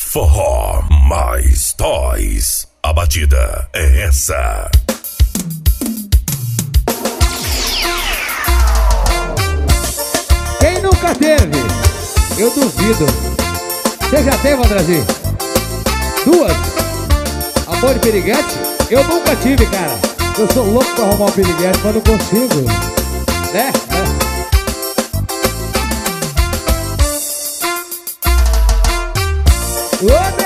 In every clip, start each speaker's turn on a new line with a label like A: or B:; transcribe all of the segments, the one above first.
A: Forró mais toys. A batida é essa.
B: Quem nunca teve? Eu duvido. Você já teve, Andrezinho? Duas? Amor de piriguete? Eu nunca tive, cara. Eu sou louco pra arrumar um piriguete, mas não consigo. Né? Ô,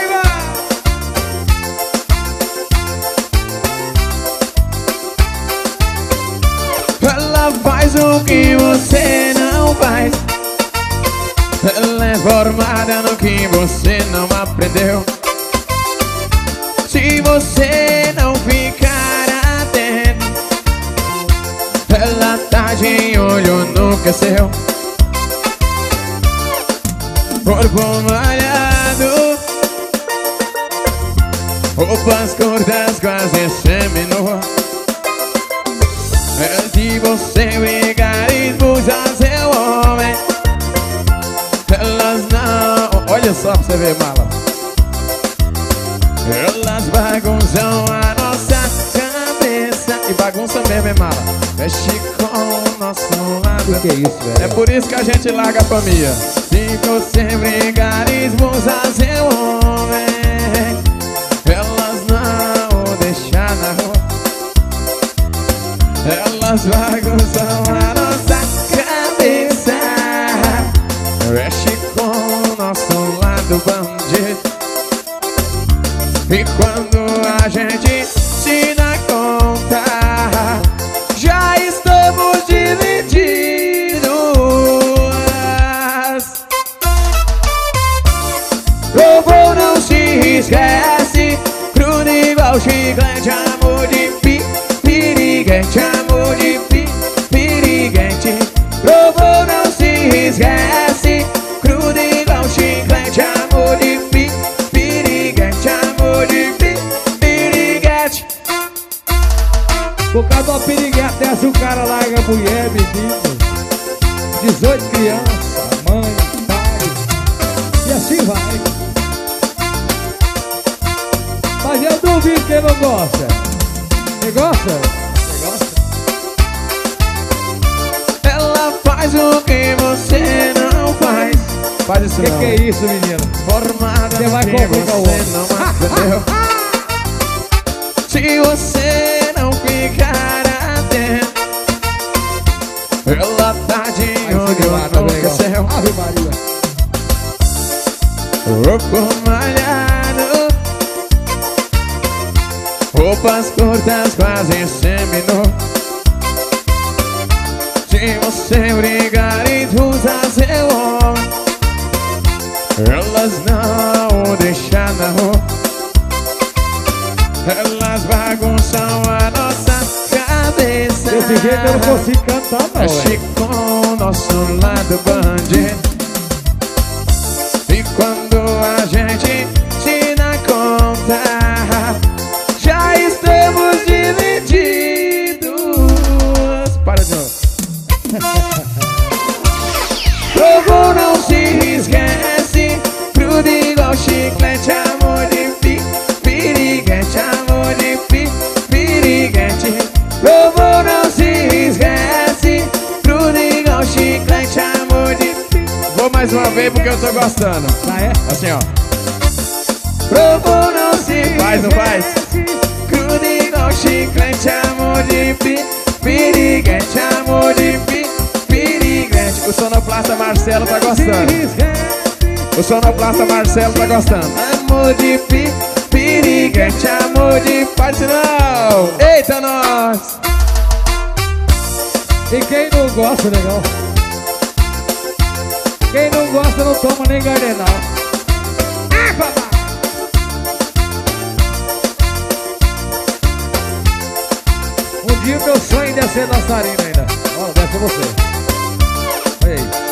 C: ela faz o que você não faz. Ela é formada no que você não aprendeu. Se você não ficar atento, ela tá de olho no que é seu. Corpo malhado, roupas curtas, quase seminua. Se você brigar e expulsar seu homem, elas não... Olha só pra você ver, mala. Elas bagunçam a nossa cabeça. E bagunça mesmo, hein, mala? Mexe com o nosso lado.
B: Que é isso, velho?
C: É por isso que a gente larga a família. Se você brigar e expulsar seu homem, elas não deixam na rua. Elas bagunçam a nossa cabeça. Mexe com o nosso lado bandido. E quando a gente se dá conta, já estamos divididos. Lobo não se esquece, crudo igual chiclete, amor de piriguete, amor de piriguete. Lobo não se esquece, crudo igual chiclete, amor de piriguete, amor de piriguete.
B: Por causa do piriguete dessa, o cara larga a mulher, menino. 18 crianças, mãe, pai, e assim vai. Mas eu duvido quem não gosta. Você gosta? Você gosta?
C: Ela faz o que você não faz. Faz isso não.
B: Que é isso, menino?
C: Formada
B: você vai complicar o
C: você não aprendeu. Se você não ficar atento, ela tá de olho no que é seu.
B: Ave Maria.
C: Corpo malhado, roupas curtas, quase seminu. Se você brigar e usar seu homem, elas não deixam na rua. Elas bagunçam a nossa cabeça.
B: Desse jeito eu não consigo cantar, não.
C: Mexe com o nosso lado bandido. E quando a gente se dá conta, já estamos divididos. Para de novo. Lobo não se esquece, crudo igual chiclete, amor de piriguete, amor de piriguete. Lobo não se esquece, crudo igual chiclete, amor de piriguete. Vou mais uma vez porque eu tô gostando.
B: Ah, é?
C: Assim, ó. Lobo não se faz, não faz? Crudo igual chiclete, amor de piriguete, amor de piriguete. O sonoplasta Marcelo tá gostando. O sonoplasta Marcelo tá gostando. Amor de piriguete, amor de... Faz isso não! Eita, nós!
B: E quem não gosta, legal? Quem não gosta não toma nem gardenal. Ah, papai! Um dia o meu sonho ainda é ser dançarino ainda. Ó, deve ser você. Olha aí.